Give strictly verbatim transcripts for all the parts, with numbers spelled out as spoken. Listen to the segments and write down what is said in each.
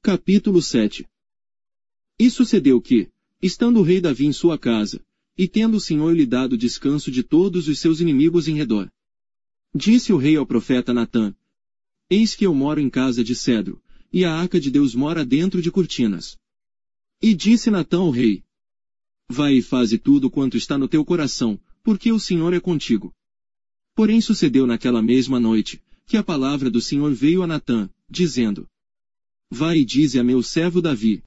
Capítulo sete. E sucedeu que, estando o rei Davi em sua casa, e tendo o Senhor lhe dado descanso de todos os seus inimigos em redor, disse o rei ao profeta Natã: Eis que eu moro em casa de cedro, e a arca de Deus mora dentro de cortinas. E disse Natã ao rei: Vai e faze tudo quanto está no teu coração, porque o Senhor é contigo. Porém sucedeu naquela mesma noite, que a palavra do Senhor veio a Natã, dizendo: Vai e dize a meu servo Davi: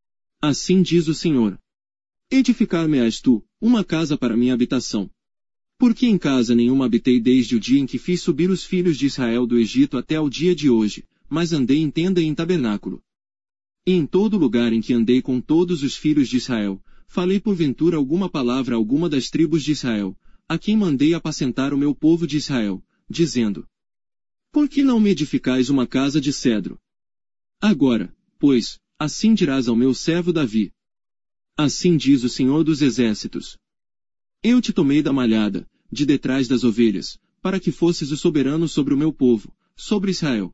Assim diz o Senhor: Edificar-me-ás tu, uma casa para minha habitação. Porque em casa nenhuma habitei desde o dia em que fiz subir os filhos de Israel do Egito até ao dia de hoje, mas andei em tenda e em tabernáculo. E em todo lugar em que andei com todos os filhos de Israel, falei porventura alguma palavra a alguma das tribos de Israel, a quem mandei apacentar o meu povo de Israel, dizendo: Por que não me edificais uma casa de cedro? Agora, pois, assim dirás ao meu servo Davi: Assim diz o Senhor dos Exércitos: Eu te tomei da malhada, de detrás das ovelhas, para que fosses o soberano sobre o meu povo, sobre Israel.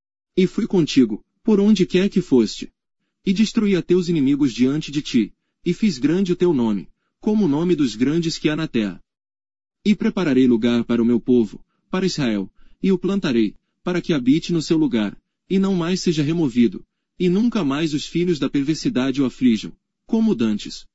E fui contigo, por onde quer que foste. E destruí a teus inimigos diante de ti, e fiz grande o teu nome, como o nome dos grandes que há na terra. E prepararei lugar para o meu povo, para Israel, e o plantarei, para que habite no seu lugar, e não mais seja removido, e nunca mais os filhos da perversidade o aflijam, como dantes.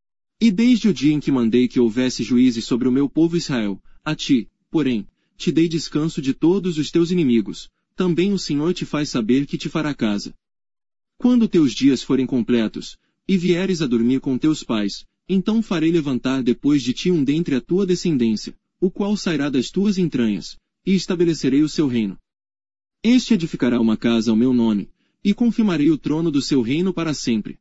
E desde o dia em que mandei que houvesse juízes sobre o meu povo Israel, a ti, porém, te dei descanso de todos os teus inimigos, também o Senhor te faz saber que te fará casa. Quando teus dias forem completos, e vieres a dormir com teus pais, então farei levantar depois de ti um dentre a tua descendência, o qual sairá das tuas entranhas, e estabelecerei o seu reino. Este edificará uma casa ao meu nome, e confirmarei o trono do seu reino para sempre.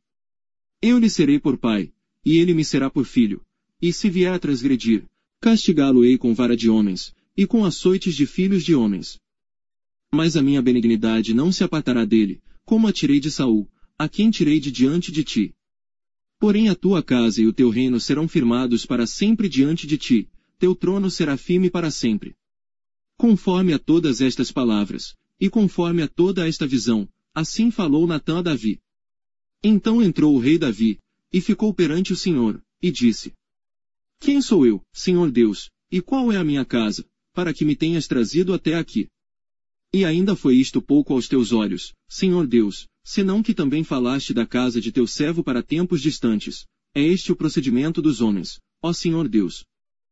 Eu lhe serei por pai, e ele me será por filho, e se vier a transgredir, castigá-lo-ei com vara de homens, e com açoites de filhos de homens. Mas a minha benignidade não se apartará dele, como a tirei de Saul, a quem tirei de diante de ti. Porém a tua casa e o teu reino serão firmados para sempre diante de ti, teu trono será firme para sempre. Conforme a todas estas palavras, e conforme a toda esta visão, assim falou Natã a Davi. Então entrou o rei Davi, e ficou perante o Senhor, e disse: Quem sou eu, Senhor Deus, e qual é a minha casa, para que me tenhas trazido até aqui? E ainda foi isto pouco aos teus olhos, Senhor Deus, senão que também falaste da casa de teu servo para tempos distantes. É este o procedimento dos homens, ó Senhor Deus.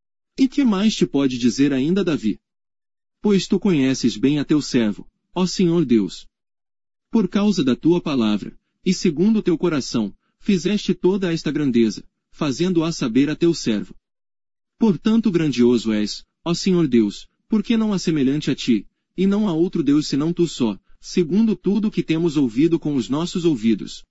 E que mais te pode dizer ainda Davi? Pois tu conheces bem a teu servo, ó Senhor Deus. Por causa da tua palavra, e segundo o teu coração, fizeste toda esta grandeza, fazendo-a saber a teu servo. Portanto grandioso és, ó Senhor Deus, porque não há semelhante a ti, e não há outro Deus senão tu só, segundo tudo o que temos ouvido com os nossos ouvidos.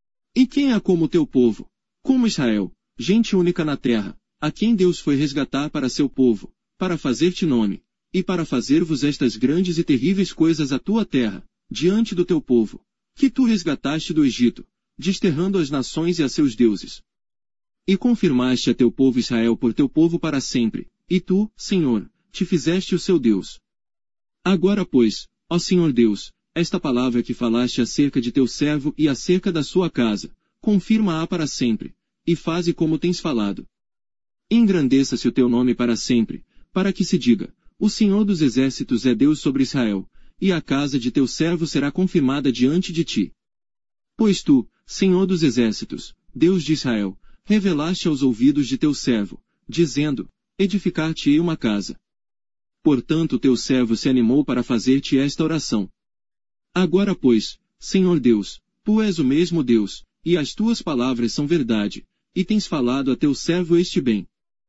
E quem é como o teu povo? Como Israel, gente única na terra, a quem Deus foi resgatar para seu povo, para fazer-te nome, e para fazer-vos estas grandes e terríveis coisas à tua terra, diante do teu povo, que tu resgataste do Egito, desterrando as nações e a seus deuses. E confirmaste a teu povo Israel por teu povo para sempre, e tu, Senhor, te fizeste o seu Deus. Agora pois, ó Senhor Deus, esta palavra que falaste acerca de teu servo e acerca da sua casa, confirma-a para sempre, e faze como tens falado. Engrandeça-se o teu nome para sempre, para que se diga: o Senhor dos Exércitos é Deus sobre Israel, e a casa de teu servo será confirmada diante de ti. Pois tu, Senhor dos Exércitos, Deus de Israel, revelaste aos ouvidos de teu servo, dizendo: edificar-te-ei uma casa. Portanto teu servo se animou para fazer-te esta oração. Agora pois, Senhor Deus, tu és o mesmo Deus, e as tuas palavras são verdade, e tens falado a teu servo este bem.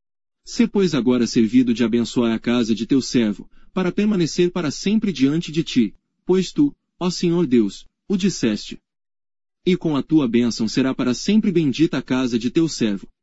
Sê pois agora servido de abençoar a casa de teu servo, para permanecer para sempre diante de ti, pois tu, ó Senhor Deus, o disseste. E com a tua bênção será para sempre bendita a casa de teu servo.